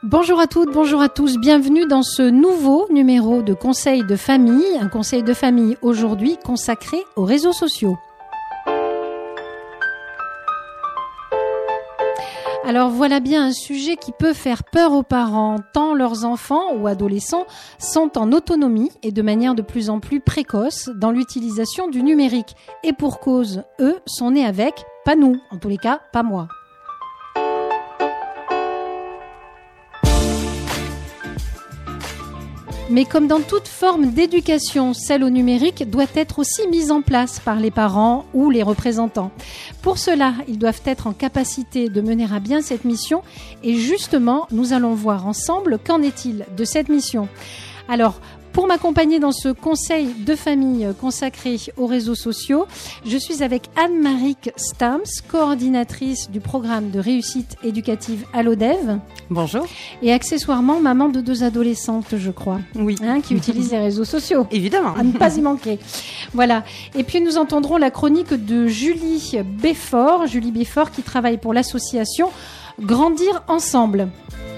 Bonjour à toutes, bonjour à tous, bienvenue dans ce nouveau numéro de Conseil de famille, un conseil de famille aujourd'hui consacré aux réseaux sociaux. Alors voilà bien un sujet qui peut faire peur aux parents, tant leurs enfants ou adolescents sont en autonomie et de manière de plus en plus précoce dans l'utilisation du numérique. Et pour cause, eux sont nés avec, pas nous, en tous les cas, pas moi. Mais comme dans toute forme d'éducation, celle au numérique doit être aussi mise en place par les parents ou les représentants. Pour cela, ils doivent être en capacité de mener à bien cette mission et justement, nous allons voir ensemble qu'en est-il de cette mission. Alors, pour m'accompagner dans ce conseil de famille consacré aux réseaux sociaux, je suis avec Anne-Marie Stams, coordinatrice du programme de réussite éducative à l'ODEV. Bonjour. Et accessoirement, maman de 2 adolescentes, je crois. Oui. Qui utilisent les réseaux sociaux. Évidemment. À ne pas y manquer. Voilà. Et puis, nous entendrons la chronique de Julie Béfort. Julie Béfort qui travaille pour l'association Grandir Ensemble.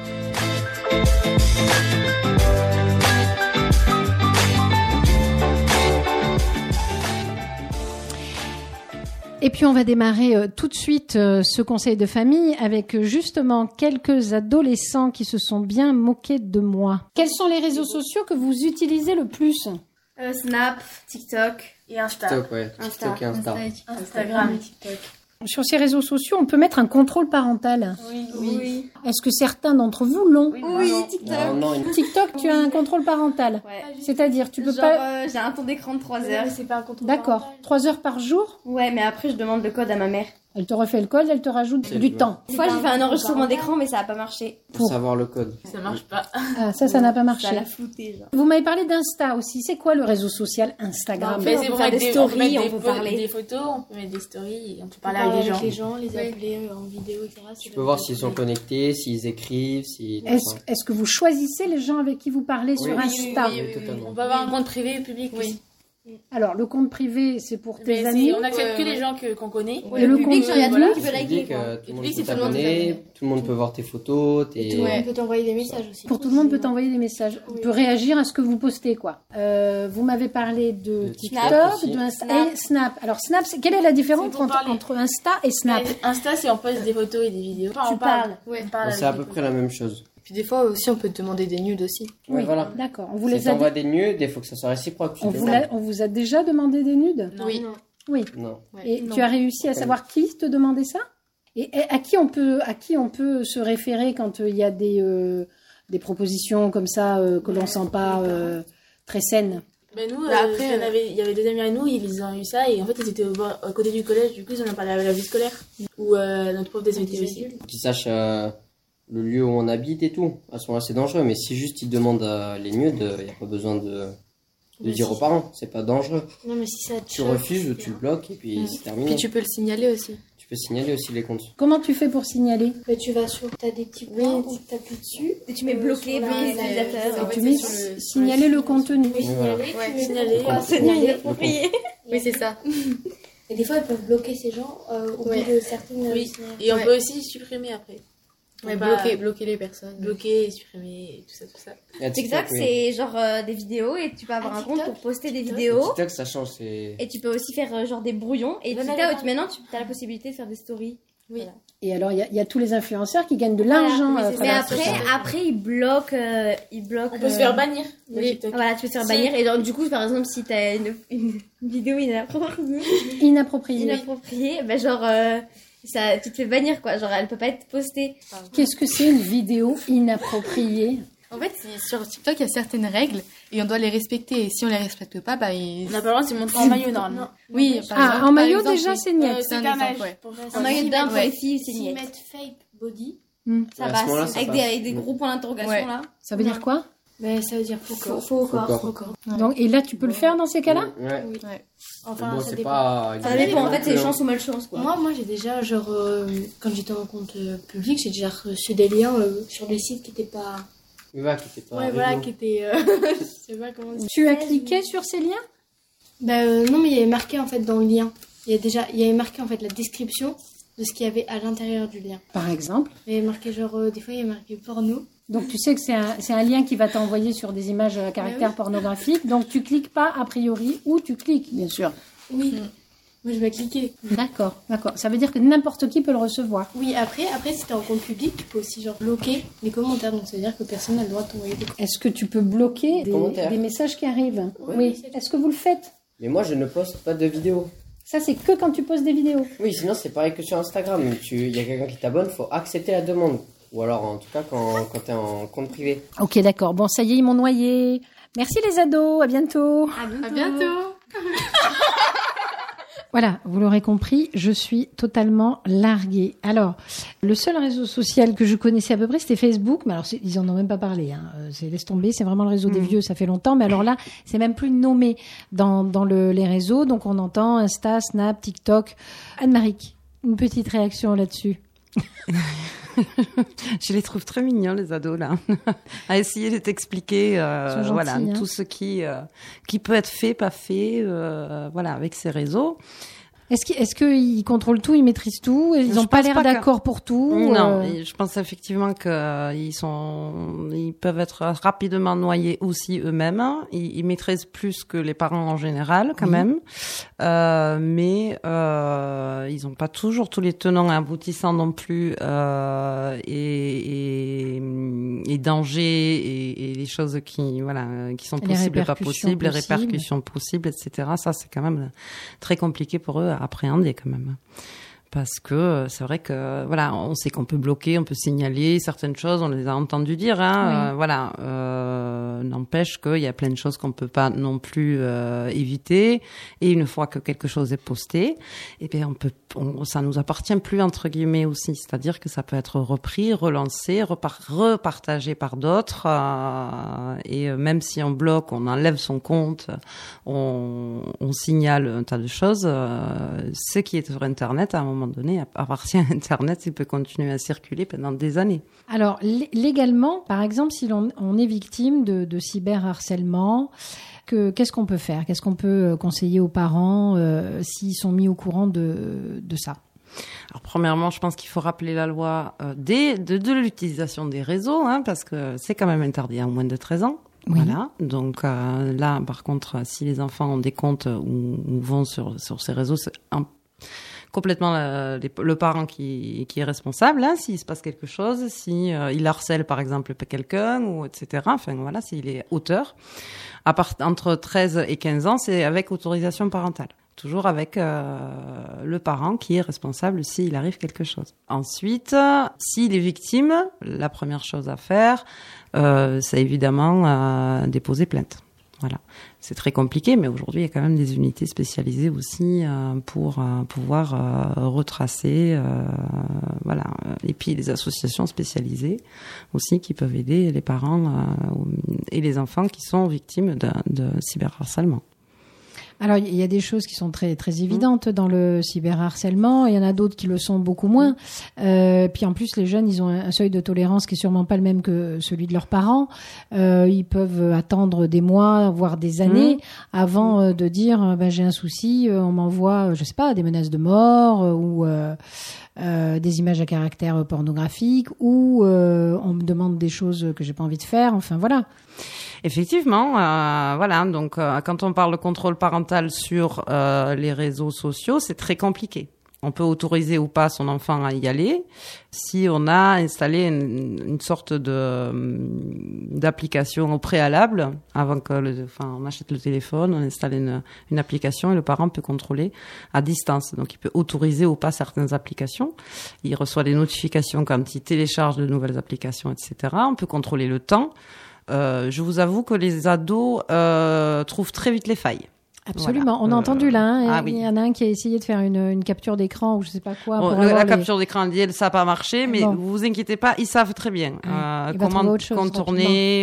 Et puis on va démarrer tout de suite ce conseil de famille avec justement quelques adolescents qui se sont bien moqués de moi. Quels sont les réseaux sociaux que vous utilisez le plus ? Snap, TikTok et Insta. TikTok, ouais. TikTok et Insta. Instagram et TikTok. Sur ces réseaux sociaux, on peut mettre un contrôle parental. Oui. Est-ce que certains d'entre vous l'ont ? Oui, TikTok. Non, TikTok, tu as un contrôle parental. Ouais. C'est-à-dire, tu peux Genre, pas... j'ai un temps d'écran de 3 heures. C'est pas un contrôle. D'accord. 3 heures par jour ? Ouais, mais après, je demande le code à ma mère. Elle te refait le code, elle te rajoute C'est du bien. temps. Une fois, j'ai fait un enregistrement d'écran, mais ça a pas marché. Pour savoir le code. Ça marche pas. Ah, ça n'a pas marché. Ça l'a flouté, genre. Vous m'avez parlé d'Insta aussi. C'est quoi le réseau social Instagram ? Mais c'est pour faire des stories, on peut parler. Des photos, on peut mettre des stories, et on peut Parler parler avec avec les gens, les appeler en vidéo, etc. Tu peux voir s'ils sont connectés, s'ils écrivent, si... Est-ce que vous choisissez les gens avec qui vous parlez sur Insta ? Oui, totalement. On peut avoir un compte privé et public aussi. Alors, le compte privé, c'est pour tes Mais amis. on accepte que les gens qu'on connaît. Et le compte genre, il y a tout le monde qui peut Public, liker, quoi. tout le monde Public, peut c'est tout le monde t'abonner, tout le monde peut voir tes photos, tes... Tout le monde peut t'envoyer des messages aussi. Pour tout le monde peut t'envoyer des messages. Oui. Peut réagir à ce que vous postez, quoi. vous m'avez parlé de TikTok, aussi. de Insta et Snap. Alors, Snap, quelle est la différence C'est pour parler. entre Insta et Snap ? Insta, c'est on poste des photos et des vidéos. Enfin, Tu on parle. parles. Ouais. On parle C'est à avec peu des près la même chose. Puis des fois aussi, on peut te demander des nudes aussi. Ouais, voilà. D'accord. On vous Si les a t'envoies des nudes, il faut que ça soit réciproque. Tu on vous a déjà demandé des nudes ? Non. Oui. Oui. Non. Et tu as réussi à savoir qui te demandait ça ? Et à qui on peut se référer quand il y a des propositions comme ça que l'on sent pas très saines ? Ben nous, Après, il y avait 2 amis à nous, ils ont eu ça et en fait ils étaient à côté du collège, du coup ils en ont parlé avec la vie scolaire ou notre prof des métiers aussi. Qu'ils sachent le lieu où on habite et tout. À ce moment-là, c'est dangereux. Mais si juste ils demandent les nudes, il n'y a pas besoin de dire aux parents. C'est pas dangereux. Non, mais si ça te Tu choque, refuses ou tu le bloques et puis c'est terminé. Puis tu peux le signaler aussi. Tu peux signaler aussi les comptes. Comment tu fais pour signaler ? Tu vas sur, t'as des petits points où tu appuies dessus. Et tu mets bloqué par les utilisateurs. Tu mets signaler le contenu. Oui, voilà. Ouais, signaler. Inapproprié. Oui, c'est ça. Et des fois, ils peuvent bloquer ces gens au bout de certaines... Oui. Et on peut aussi supprimer après. Ouais, Bah, bloquer les personnes. Bloquer, supprimer, tout ça. Et à TikTok, oui. c'est genre des vidéos et tu peux avoir un compte TikTok, pour poster des Et vidéos. TikTok, ça change. C'est... Et tu peux aussi faire genre des brouillons. Et J'en avais TikTok, parlé. maintenant, tu as la possibilité de faire des stories. Oui. Voilà. Et alors, il y a tous les influenceurs qui gagnent de l'argent à Mais travers après, ça. après, ils bloquent. On peut se faire bannir de Oui. TikTok. Voilà, tu peux te faire bannir. Et donc, du coup, par exemple, si t'as une vidéo inappropriée, ben genre, ça, tu te fais bannir, quoi. Genre, elle peut pas être postée. Qu'est-ce que c'est une vidéo inappropriée ? En fait, sur TikTok, il y a certaines règles et on doit les respecter. Et si on les respecte pas, bah, On n'a pas le droit de se montrer en maillot normalement. oui. Par Ah, exemple, en par maillot exemple, déjà, c'est net. c'est un carnage. exemple, ouais. En maillot de bain pour ouais. les filles, c'est S'ils niette. mettent fake body, Ça Ouais, à ce passe. moment-là, ça Avec passe. des gros points d'interrogation, Ouais. là. Ça veut dire quoi ? mais ça veut dire faux corps. Faux corps. Faux corps. Donc, et là, tu peux le faire dans ces cas-là ? Ouais. Oui. Ouais. Enfin, Bon, ça c'est dépend. pas... Ça dépend, en fait, c'est chance ou malchance, quoi. Moi, j'ai déjà, genre, quand j'étais en compte public, j'ai déjà reçu des liens sur des sites qui étaient pas... Oui, voilà, qui était pas... Ouais, voilà, réglo. qui étaient... je sais pas comment dire. Tu as cliqué sur ces liens ? Non, mais il y avait marqué, en fait, dans le lien. Il y avait marqué, en fait, la description de ce qu'il y avait à l'intérieur du lien. Par exemple ? Il y avait marqué, genre, des fois, il y avait marqué porno. Donc tu sais que c'est un lien qui va t'envoyer sur des images à caractère pornographique. Donc tu cliques pas a priori où tu cliques, bien sûr. Oui. Moi, je vais cliquer. D'accord. Ça veut dire que n'importe qui peut le recevoir. Oui, après si t'es en compte public, tu peux aussi bloquer les commentaires. Donc, ça veut dire que personne n'a le droit de t'envoyer des commentaires. Est-ce que tu peux bloquer des messages qui arrivent? Oui. Est-ce que vous le faites? Mais moi, je ne poste pas de vidéos. Ça, c'est que quand tu poses des vidéos. Oui, sinon, c'est pareil que sur Instagram. Il y a quelqu'un qui t'abonne, faut accepter la demande. Ou alors, en tout cas, quand t'es en compte privé. Ok, d'accord. Bon, ça y est, ils m'ont noyé. Merci les ados, à bientôt. À bientôt. Voilà, vous l'aurez compris, je suis totalement larguée. Alors, le seul réseau social que je connaissais à peu près, c'était Facebook. Mais alors, ils en ont même pas parlé. Laisse tomber, c'est vraiment le réseau des vieux, ça fait longtemps. Mais alors là, c'est même plus nommé dans les réseaux. Donc, on entend Insta, Snap, TikTok. Anne-Marie, une petite réaction là-dessus. Je les trouve très mignons, les ados, là. À essayer de t'expliquer, gentils, tout ce qui peut être fait, pas fait, avec ces réseaux. Est-ce qu'ils contrôlent tout, ils maîtrisent tout, et ils n'ont pas l'air d'accord pour tout? Non, je pense effectivement ils peuvent être rapidement noyés aussi eux-mêmes. Ils maîtrisent plus que les parents en général, quand même. Mais ils n'ont pas toujours tous les tenants et aboutissants non plus, et dangers et les choses qui sont possibles et pas possibles, les répercussions possibles, etc. Ça, c'est quand même très compliqué pour eux à appréhender quand même. Parce que c'est vrai que on sait qu'on peut bloquer, on peut signaler certaines choses, on les a entendu dire, n'empêche qu'il y a plein de choses qu'on peut pas non plus éviter. Et une fois que quelque chose est posté, ça nous appartient plus entre guillemets aussi, c'est-à-dire que ça peut être repris, relancé, repartagé par d'autres, et même si on bloque, on enlève son compte, on signale un tas de choses. Ce qui est sur Internet à un moment donné appartient à Internet, il peut continuer à circuler pendant des années. Alors, légalement, par exemple, si on est victime de cyberharcèlement, qu'est-ce qu'on peut faire? Qu'est-ce qu'on peut conseiller aux parents s'ils sont mis au courant de ça? Alors, premièrement, je pense qu'il faut rappeler la loi de l'utilisation des réseaux, parce que c'est quand même interdit à moins de 13 ans. Oui. Voilà. Donc là, par contre, si les enfants ont des comptes ou vont sur ces réseaux, c'est complètement le parent qui est responsable, s'il se passe quelque chose, si il harcèle par exemple quelqu'un ou etc. Enfin voilà, s'il est auteur. Entre 13 et 15 ans, c'est avec autorisation parentale. Toujours avec le parent qui est responsable s'il arrive quelque chose. Ensuite, s'il est victime, la première chose à faire, c'est évidemment déposer plainte. Voilà, c'est très compliqué, mais aujourd'hui il y a quand même des unités spécialisées aussi pour pouvoir retracer, et puis des associations spécialisées aussi qui peuvent aider les parents et les enfants qui sont victimes de cyberharcèlement. Alors, il y a des choses qui sont très, très évidentes dans le cyberharcèlement. Il y en a d'autres qui le sont beaucoup moins. Puis en plus, les jeunes, ils ont un seuil de tolérance qui est sûrement pas le même que celui de leurs parents. Ils peuvent attendre des mois, voire des années, avant de dire, j'ai un souci, on m'envoie, je sais pas, des menaces de mort ou des images à caractère pornographique, ou on me demande des choses que j'ai pas envie de faire. Enfin, voilà. Effectivement, donc quand on parle de contrôle parental sur les réseaux sociaux, c'est très compliqué. On peut autoriser ou pas son enfant à y aller si on a installé une sorte d'application au préalable avant que on achète le téléphone, on installe une application et le parent peut contrôler à distance. Donc il peut autoriser ou pas certaines applications. Il reçoit des notifications quand il télécharge de nouvelles applications, etc. On peut contrôler le temps. Je vous avoue que les ados trouvent très vite les failles. Absolument. Voilà. On a entendu là. Il y en a un qui a essayé de faire une capture d'écran ou je sais pas quoi. La capture d'écran, ça n'a pas marché, mais vous vous inquiétez pas, ils savent très bien comment contourner.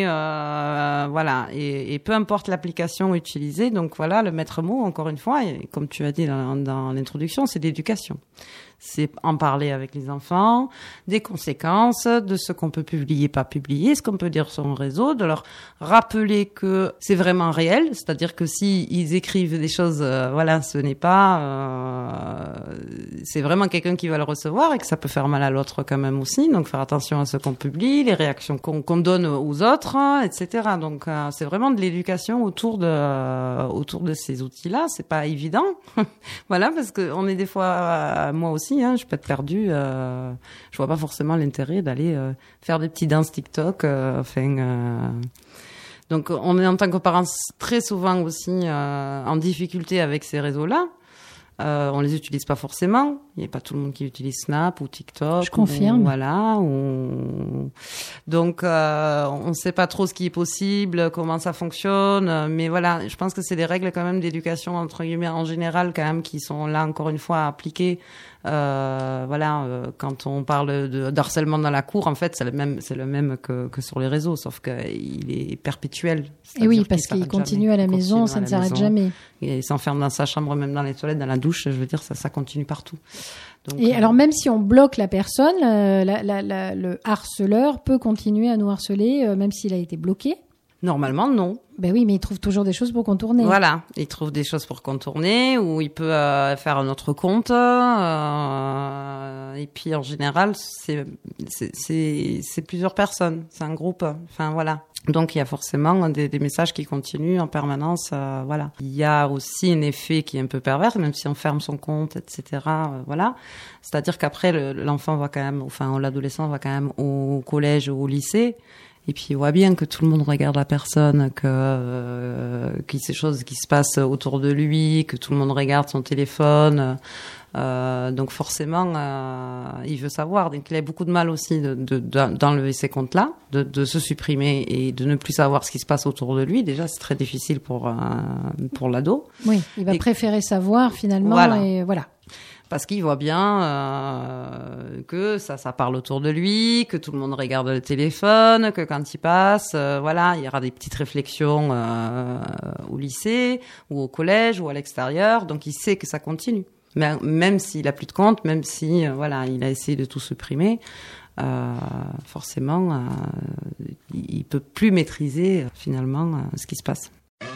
Et peu importe l'application utilisée. Donc voilà, le maître mot, encore une fois, et comme tu as dit dans l'introduction, c'est l'éducation. c'est en parler avec les enfants, des conséquences, de ce qu'on peut publier, pas publier, ce qu'on peut dire sur le réseau, de leur rappeler que c'est vraiment réel, c'est-à-dire que si ils écrivent des choses, voilà, ce n'est pas, c'est vraiment quelqu'un qui va le recevoir et que ça peut faire mal à l'autre quand même aussi, donc faire attention à ce qu'on publie, les réactions qu'on donne aux autres, etc. Donc c'est vraiment de l'éducation autour de ces outils-là, c'est pas évident, voilà, parce que on est des fois, moi aussi, je peux être perdue, je vois pas forcément l'intérêt d'aller faire des petits danses TikTok, donc on est en tant que parents très souvent aussi en difficulté avec ces réseaux-là. On les utilise pas forcément. Il n'y a pas tout le monde qui utilise Snap ou TikTok. Je confirme. Donc, on ne sait pas trop ce qui est possible, comment ça fonctionne. Mais voilà, je pense que c'est des règles quand même d'éducation, entre guillemets, en général, quand même, qui sont là, encore une fois, appliquées. Quand on parle d'harcèlement dans la cour, en fait, c'est le même que sur les réseaux, sauf qu'il est perpétuuel. Et oui, parce qu'il continue à la maison, ça ne s'arrête jamais. Et il s'enferme dans sa chambre, même dans les toilettes, dans la douche, je veux dire, ça continue partout. Donc, et alors, même si on bloque la personne, le harceleur peut continuer à nous harceler, même s'il a été bloqué. Normalement, non. Ben oui, mais il trouve toujours des choses pour contourner. Voilà, il trouve des choses pour contourner, ou il peut faire un autre compte. Et puis, en général, c'est plusieurs personnes, c'est un groupe. Enfin, voilà. Donc, il y a forcément des messages qui continuent en permanence. Voilà. Il y a aussi un effet qui est un peu pervers, même si on ferme son compte, etc. Voilà. C'est-à-dire qu'après, l'enfant va quand même, enfin, l'adolescent va quand même au collège ou au lycée. Et puis, il voit bien que tout le monde regarde la personne, qu'il y a ces choses qui se passent autour de lui, que tout le monde regarde son téléphone. Donc, forcément, il veut savoir. Donc, il a beaucoup de mal aussi d'enlever ces comptes-là, de se supprimer et de ne plus savoir ce qui se passe autour de lui. Déjà, c'est très difficile pour l'ado. Oui, il va préférer savoir, finalement, voilà. Et voilà. Parce qu'il voit bien que ça parle autour de lui, que tout le monde regarde le téléphone, que quand il passe, voilà, il y aura des petites réflexions au lycée ou au collège ou à l'extérieur. Donc il sait que ça continue. Mais même s'il a plus de compte, même si voilà, il a essayé de tout supprimer, forcément, il peut plus maîtriser finalement ce qui se passe.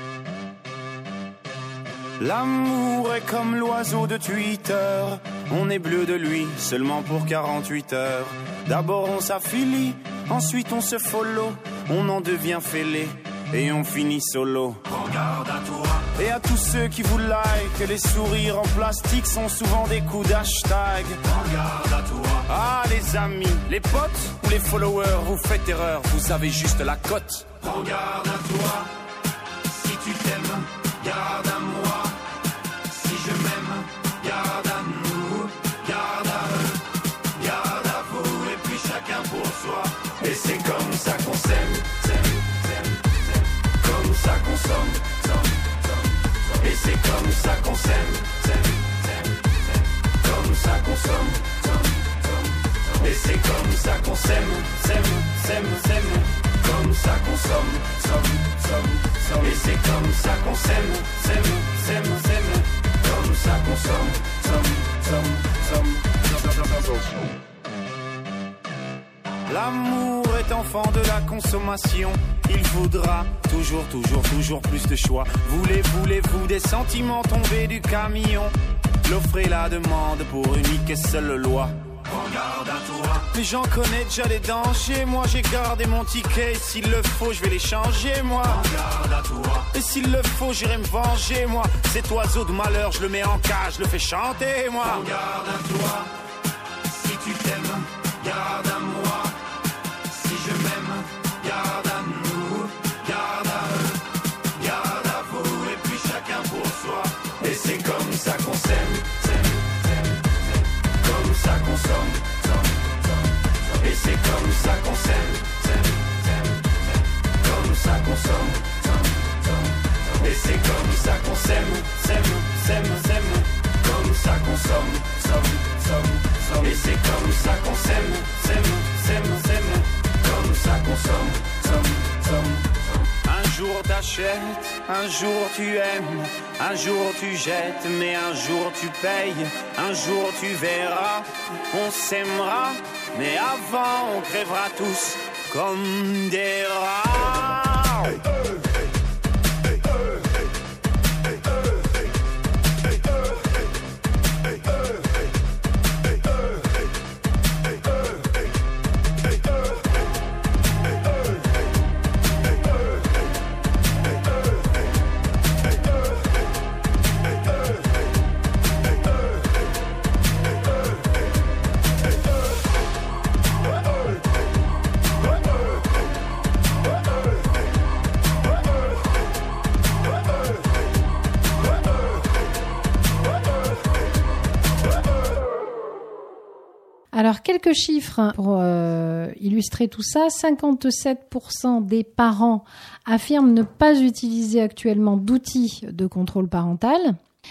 L'amour est comme l'oiseau de Twitter, on est bleu de lui seulement pour 48 heures. D'abord on s'affilie, ensuite on se follow, on en devient fêlé et on finit solo. Prends garde à toi. Et à tous ceux qui vous like, les sourires en plastique sont souvent des coups d'hashtag. Prends garde à toi. Ah les amis, les potes ou les followers, vous faites erreur, vous avez juste la cote. Prends garde à toi, si tu t'aimes, garde à moi. Garde à nous, garde à eux, garde à vous, et puis chacun pour soi. Et c'est comme ça qu'on s'aime, comme ça qu'on somme, et c'est comme ça qu'on s'aime, comme ça qu'on somme, et c'est comme ça qu'on s'aime, comme ça qu'on somme, et c'est comme ça qu'on s'aime, comme ça consomme, L'amour est enfant de la consommation. Il faudra toujours plus de choix. Voulez-vous des sentiments tombés du camion? L'offre et la demande pour unique et seule loi. Prends garde à toi. Mais j'en connais déjà les dangers. Moi j'ai gardé mon ticket. S'il le faut je vais les changer moi. Prends garde à toi. Et s'il le faut j'irai me venger moi. Cet oiseau de malheur je le mets en cage, je le fais chanter moi. Prends garde à toi. Si tu t'aimes, garde à moi. Si je m'aime, garde à nous. Garde à eux, garde à vous. Et puis chacun pour soi. Et c'est comme ça qu'on s'aime. Comme ça qu'on somme. Et c'est comme ça qu'on s'aime. Comme ça qu'on somme. Et c'est comme ça qu'on s'aime. Comme ça qu'on somme. Et c'est comme ça qu'on s'aime. jour t'achètes, un jour tu aimes, un jour tu jettes, mais un jour tu payes, un jour tu verras, on s'aimera, mais avant on crèvera tous comme des rats. Hey. Alors, quelques chiffres pour illustrer tout ça. 57% des parents affirment ne pas utiliser actuellement d'outils de contrôle parental.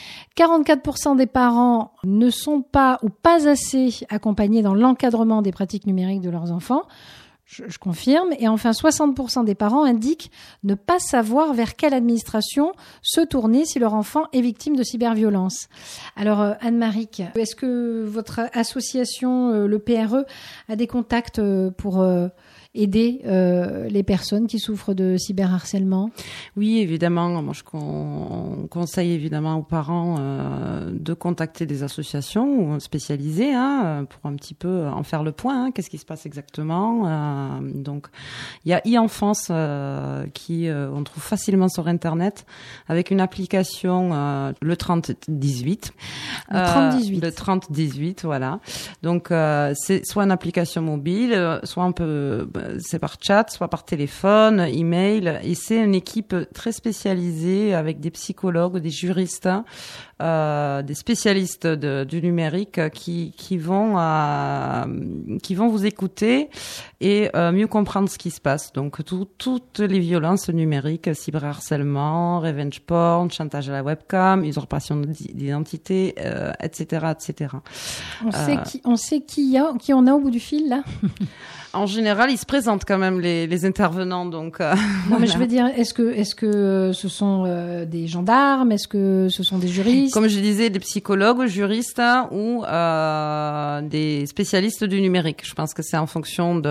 44% des parents ne sont pas ou pas assez accompagnés dans l'encadrement des pratiques numériques de leurs enfants. Je confirme. Et enfin, 60% des parents indiquent ne pas savoir vers quelle administration se tourner si leur enfant est victime de cyberviolence. Alors, Anne-Marie, est-ce que votre association, le PRE, a des contacts pour aider les personnes qui souffrent de cyberharcèlement? Oui, évidemment. Moi, je conseille évidemment aux parents de contacter des associations spécialisées pour un petit peu en faire le point. Qu'est-ce qui se passe exactement? Donc, il y a e-enfance qui on trouve facilement sur Internet avec une application le 3018. Le 3018, voilà. Donc, c'est soit une application mobile, soit un peu c'est par chat, soit par téléphone, email, et c'est une équipe très spécialisée avec des psychologues, des juristes, des spécialistes du numérique qui vont vous écouter et mieux comprendre ce qui se passe. Donc toutes les violences numériques, cyberharcèlement, revenge porn, chantage à la webcam, usurpation d'identité, etc., etc. On sait qui on a au bout du fil là. En général, ils se présentent quand même les intervenants, donc. Non, voilà. mais je veux dire, est-ce que ce sont des gendarmes, est-ce que ce sont des juristes? Comme je disais, des psychologues, juristes ou des spécialistes du numérique. Je pense que c'est en fonction de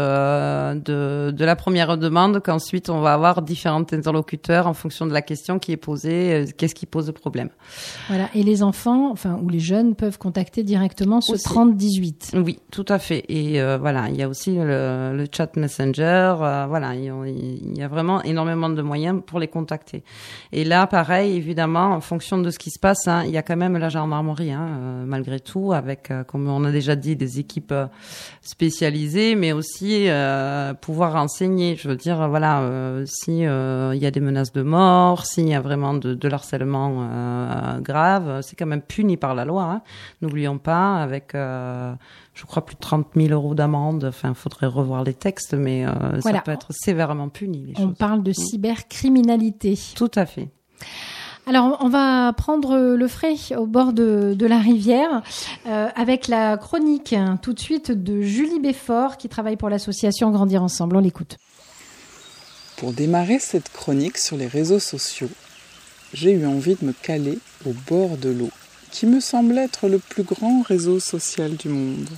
la première demande qu'ensuite on va avoir différents interlocuteurs en fonction de la question qui est posée, qu'est-ce qui pose le problème. Voilà. Et les enfants, ou les jeunes peuvent contacter directement ce 3018. Oui, tout à fait. Et voilà, il y a aussi le chat Messenger, voilà, il y a vraiment énormément de moyens pour les contacter. Et là, pareil, évidemment, en fonction de ce qui se passe, il y a quand même la gendarmerie, malgré tout, avec, comme on a déjà dit, des équipes spécialisées, mais aussi pouvoir renseigner. Je veux dire, voilà, si il y a des menaces de mort, s'il y a vraiment de l'harcèlement grave, c'est quand même puni par la loi. N'oublions pas, avec je crois plus de 30 000 € d'amende. Enfin, faudrait revoir les textes, mais voilà. Ça peut être sévèrement puni. On parle de cybercriminalité. Tout à fait. Alors, on va prendre le frais au bord de la rivière avec la chronique tout de suite de Julie Béfort qui travaille pour l'association Grandir Ensemble. On l'écoute. Pour démarrer cette chronique sur les réseaux sociaux, j'ai eu envie de me caler au bord de l'eau, qui me semble être le plus grand réseau social du monde.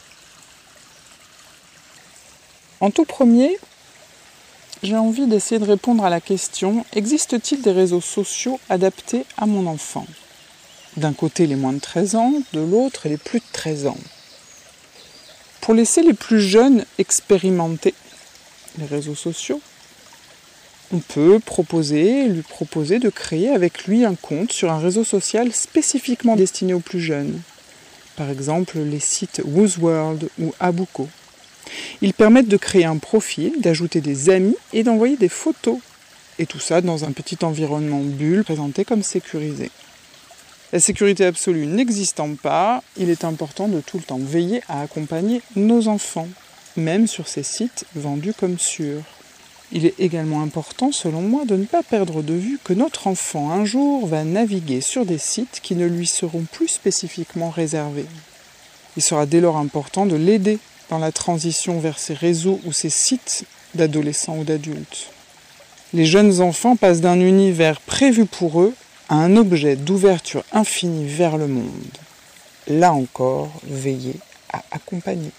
En tout premier, j'ai envie d'essayer de répondre à la question « Existe-t-il des réseaux sociaux adaptés à mon enfant ?» D'un côté les moins de 13 ans, de l'autre les plus de 13 ans. Pour laisser les plus jeunes expérimenter les réseaux sociaux, on peut lui proposer de créer avec lui un compte sur un réseau social spécifiquement destiné aux plus jeunes. Par exemple, les sites Wooworld ou Abuko. Ils permettent de créer un profil, d'ajouter des amis et d'envoyer des photos. Et tout ça dans un petit environnement bulle présenté comme sécurisé. La sécurité absolue n'existant pas, il est important de tout le temps veiller à accompagner nos enfants, même sur ces sites vendus comme sûrs. Il est également important, selon moi, de ne pas perdre de vue que notre enfant, un jour, va naviguer sur des sites qui ne lui seront plus spécifiquement réservés. Il sera dès lors important de l'aider dans la transition vers ces réseaux ou ces sites d'adolescents ou d'adultes. Les jeunes enfants passent d'un univers prévu pour eux à un objet d'ouverture infinie vers le monde. Là encore, veillez à accompagner.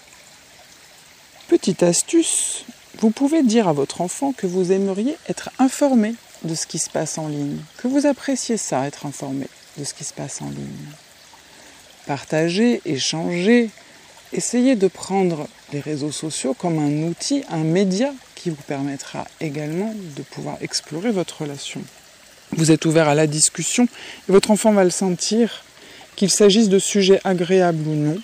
Petite astuce, vous pouvez dire à votre enfant que vous aimeriez être informé de ce qui se passe en ligne, que vous appréciez ça, être informé de ce qui se passe en ligne. Partagez, échangez, essayez de prendre les réseaux sociaux comme un outil, un média qui vous permettra également de pouvoir explorer votre relation. Vous êtes ouvert à la discussion et votre enfant va le sentir, qu'il s'agisse de sujets agréables ou non,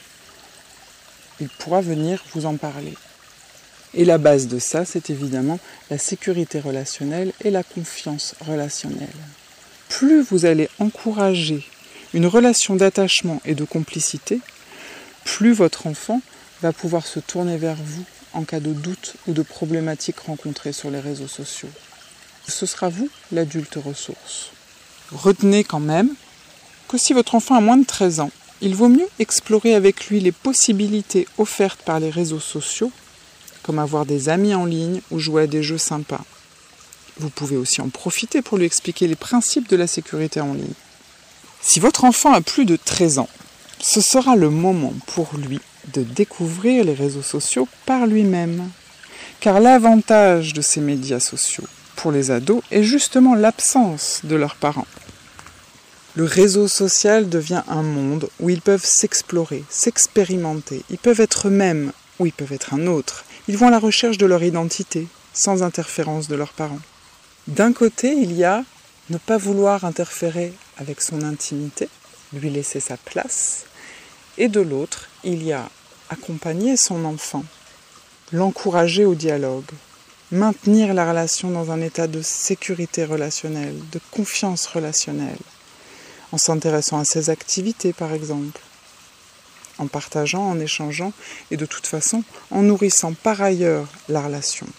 il pourra venir vous en parler. Et la base de ça, c'est évidemment la sécurité relationnelle et la confiance relationnelle. Plus vous allez encourager une relation d'attachement et de complicité, plus votre enfant va pouvoir se tourner vers vous en cas de doute ou de problématiques rencontrées sur les réseaux sociaux. Ce sera vous, l'adulte ressource. Retenez quand même que si votre enfant a moins de 13 ans, il vaut mieux explorer avec lui les possibilités offertes par les réseaux sociaux, comme avoir des amis en ligne ou jouer à des jeux sympas. Vous pouvez aussi en profiter pour lui expliquer les principes de la sécurité en ligne. Si votre enfant a plus de 13 ans, ce sera le moment pour lui de découvrir les réseaux sociaux par lui-même. Car l'avantage de ces médias sociaux pour les ados est justement l'absence de leurs parents. Le réseau social devient un monde où ils peuvent s'explorer, s'expérimenter, ils peuvent être eux-mêmes ou ils peuvent être un autre. Ils vont à la recherche de leur identité, sans interférence de leurs parents. D'un côté, il y a ne pas vouloir interférer avec son intimité, lui laisser sa place, et de l'autre, il y a accompagner son enfant, l'encourager au dialogue, maintenir la relation dans un état de sécurité relationnelle, de confiance relationnelle, en s'intéressant à ses activités par exemple, en partageant, en échangeant et de toute façon en nourrissant par ailleurs la relation.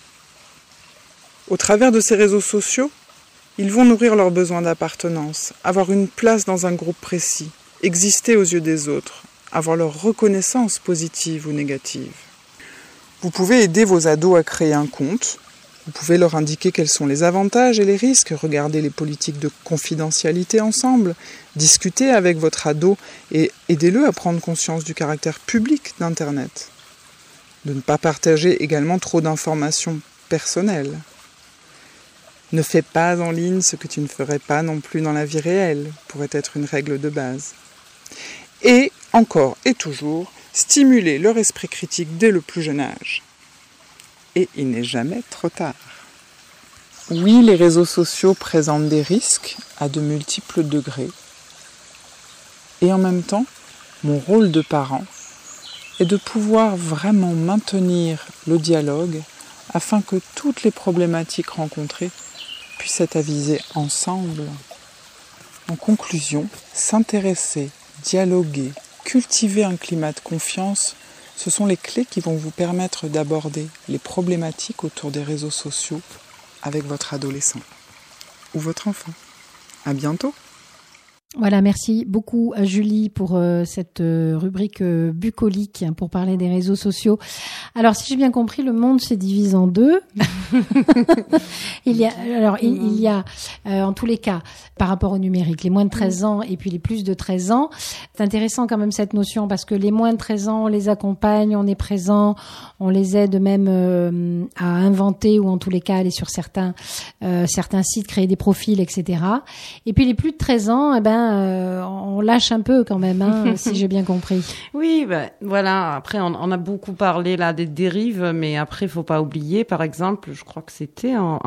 Au travers de ces réseaux sociaux, ils vont nourrir leurs besoins d'appartenance, avoir une place dans un groupe précis, exister aux yeux des autres, avoir leur reconnaissance positive ou négative. Vous pouvez aider vos ados à créer un compte, vous pouvez leur indiquer quels sont les avantages et les risques, regarder les politiques de confidentialité ensemble, discuter avec votre ado et aidez-le à prendre conscience du caractère public d'Internet. De ne pas partager également trop d'informations personnelles. Ne fais pas en ligne ce que tu ne ferais pas non plus dans la vie réelle, pourrait être une règle de base. Et, encore et toujours, stimuler leur esprit critique dès le plus jeune âge. Et il n'est jamais trop tard. Oui, les réseaux sociaux présentent des risques à de multiples degrés. Et en même temps, mon rôle de parent est de pouvoir vraiment maintenir le dialogue afin que toutes les problématiques rencontrées puissent être avisées ensemble. En conclusion, s'intéresser, dialoguer, cultiver un climat de confiance, ce sont les clés qui vont vous permettre d'aborder les problématiques autour des réseaux sociaux avec votre adolescent ou votre enfant. À bientôt. Voilà, merci beaucoup à Julie pour cette rubrique bucolique pour parler des réseaux sociaux. Alors, si j'ai bien compris, le monde se divise en deux. Il y a en tous les cas, par rapport au numérique, les moins de 13 ans et puis les plus de 13 ans. C'est intéressant quand même cette notion parce que les moins de 13 ans, on les accompagne, on est présent, on les aide même à inventer ou en tous les cas aller sur certains sites, créer des profils, etc. Et puis les plus de 13 ans, on lâche un peu quand même, si j'ai bien compris. Oui, voilà. Après, on a beaucoup parlé là des dérives, mais après, il faut pas oublier, par exemple, je crois que c'était en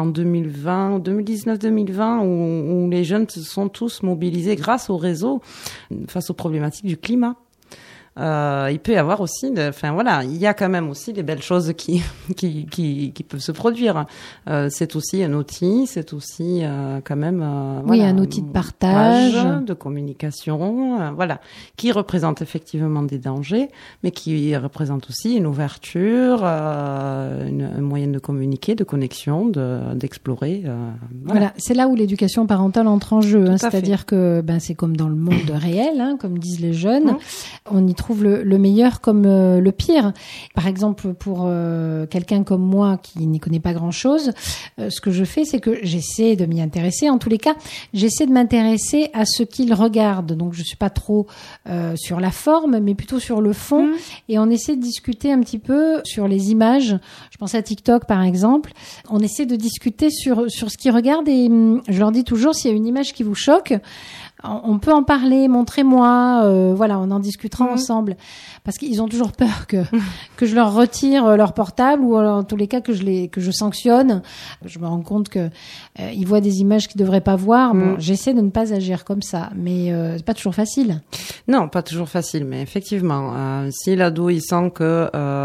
2019-2020, où les jeunes se sont tous mobilisés grâce au réseau face aux problématiques du climat. Il peut y avoir aussi, il y a quand même aussi des belles choses qui peuvent se produire. C'est aussi un outil, c'est aussi quand même un outil de partage, de communication, qui représente effectivement des dangers, mais qui représente aussi une ouverture, un moyen de communiquer, de connexion, d'explorer. Voilà, c'est là où l'éducation parentale entre en jeu, c'est-à-dire que c'est comme dans le monde réel, comme disent les jeunes, on y trouvent le meilleur comme le pire. Par exemple, pour quelqu'un comme moi qui n'y connaît pas grand-chose, ce que je fais, c'est que j'essaie de m'y intéresser. En tous les cas, j'essaie de m'intéresser à ce qu'il regarde. Donc, je suis pas trop sur la forme, mais plutôt sur le fond. Et on essaie de discuter un petit peu sur les images. Je pense à TikTok, par exemple. On essaie de discuter sur ce qu'ils regardent et je leur dis toujours, s'il y a une image qui vous choque, on peut en parler, montrez-moi, voilà, on en discutera ensemble. Parce qu'ils ont toujours peur que je leur retire leur portable ou alors, en tous les cas que je sanctionne. Je me rends compte que ils voient des images qu'ils devraient pas voir. Bon, j'essaie de ne pas agir comme ça, mais c'est pas toujours facile. Non, pas toujours facile, mais effectivement, si l'ado il sent que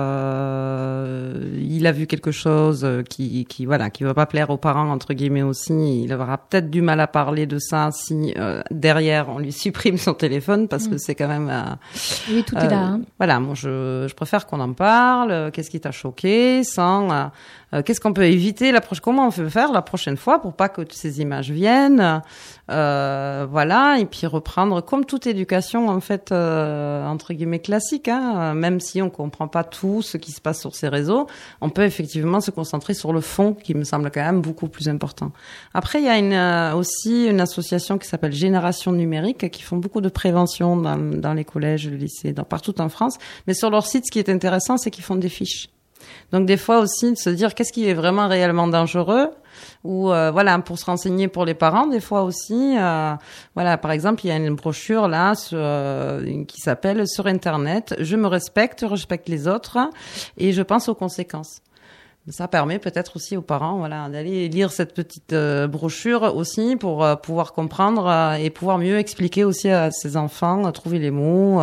il a vu quelque chose qui va pas plaire aux parents entre guillemets aussi, il aura peut-être du mal à parler de ça si derrière on lui supprime son téléphone parce que c'est quand même oui, tout est là. Hein. Voilà, moi je préfère qu'on en parle. Qu'est-ce qui t'a choqué, sans qu'est-ce qu'on peut éviter comment on peut faire la prochaine fois pour pas que ces images viennent, voilà, et puis reprendre comme toute éducation en fait entre guillemets classique, hein, même si on comprend pas tout ce qui se passe sur ces réseaux, on peut effectivement se concentrer sur le fond qui me semble quand même beaucoup plus important. Après il y a aussi une association qui s'appelle Génération Numérique qui font beaucoup de prévention dans les collèges, les lycées, partout en France, mais sur leur site ce qui est intéressant c'est qu'ils font des fiches. Donc des fois aussi de se dire qu'est-ce qui est vraiment réellement dangereux ou voilà, pour se renseigner pour les parents des fois aussi voilà, par exemple il y a une brochure là qui s'appelle Sur Internet je me respecte les autres et je pense aux conséquences. Ça permet peut-être aussi aux parents, voilà, d'aller lire cette petite brochure aussi pour pouvoir comprendre et pouvoir mieux expliquer aussi à ses enfants, trouver les mots,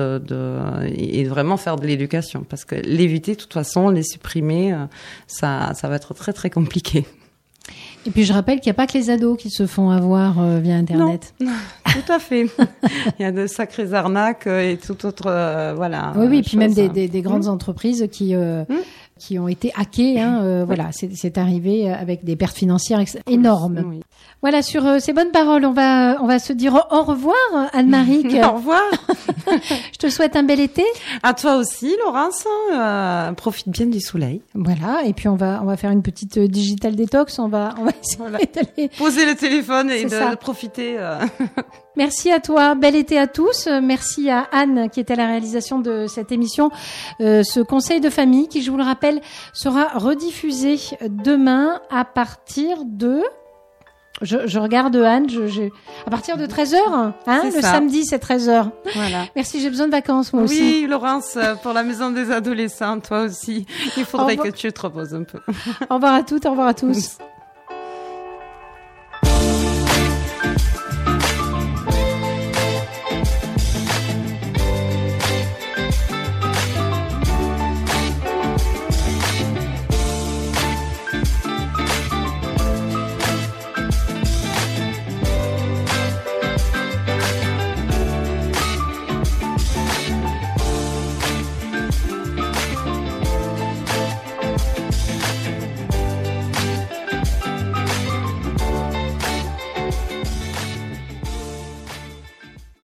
et vraiment faire de l'éducation. Parce que l'éviter, de toute façon, les supprimer, ça va être très très compliqué. Et puis je rappelle qu'il n'y a pas que les ados qui se font avoir via Internet. Non, tout à fait. Il y a de sacrées arnaques et tout autre, voilà. Oui, puis même des grandes entreprises qui ont été hackées, hein, voilà, c'est arrivé avec des pertes financières énormes. Oui. Voilà, sur ces bonnes paroles, on va se dire au revoir, Anne-Marie. Au revoir. Je te souhaite un bel été. À toi aussi, Laurence. Profite bien du soleil. Voilà, et puis on va faire une petite digital détox. On va essayer d'aller poser le téléphone et de profiter. Merci à toi, bel été à tous. Merci à Anne qui était à la réalisation de cette émission. Ce conseil de famille qui, je vous le rappelle, sera rediffusé demain à partir de... Je regarde Anne, à partir de 13h, hein, le samedi c'est 13h. Voilà. Merci, j'ai besoin de vacances moi aussi. Oui, Laurence, pour la maison des adolescents, toi aussi. Il faudrait que tu te reposes un peu. Au revoir à toutes, au revoir à tous.